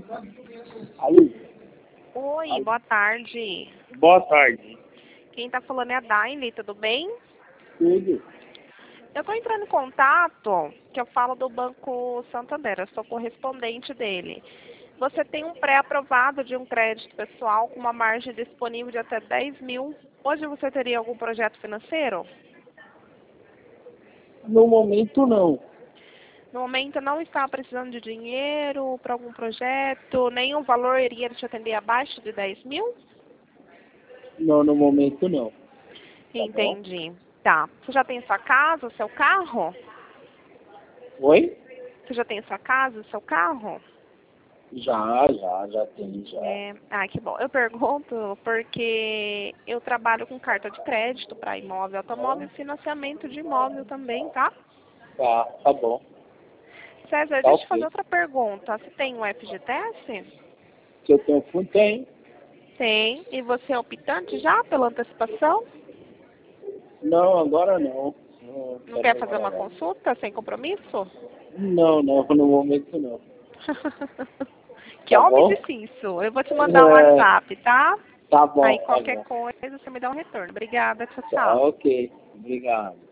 Alô? Oi, Alô? boa tarde. Boa tarde. Quem tá falando é a Daile, tudo bem? Tudo? Eu tô entrando em contato, que eu falo do Banco Santander, eu sou correspondente dele. Você tem um pré-aprovado de um crédito pessoal com uma margem disponível de até 10 mil. Hoje você teria algum projeto financeiro? No momento, não. No momento não está precisando de dinheiro para algum projeto, nenhum valor iria te atender abaixo de 10 mil? Não, no momento, não. Tá bom? Entendi. Tá. Você já tem sua casa, seu carro? Oi? Você já tem sua casa, seu carro? Já tem, já. É. Ah, que bom. Eu pergunto porque eu trabalho com carta de crédito para imóvel, automóvel e financiamento de imóvel também, tá? Tá bom. César, Tá deixa eu te fazer ok. outra pergunta. Você tem um FGTS? Se eu tenho fundo, tem. Tem. E você é optante já pela antecipação? Não, agora não. Não Não quero quer fazer uma agora não. consulta sem compromisso? Não, no momento não. Que Tá homem bom? difícil. Eu vou te mandar um É, WhatsApp, tá? tá Aí bom, tá qualquer bom. coisa você me dá um retorno. Obrigada, tchau, Tá tchau. ok. Obrigado.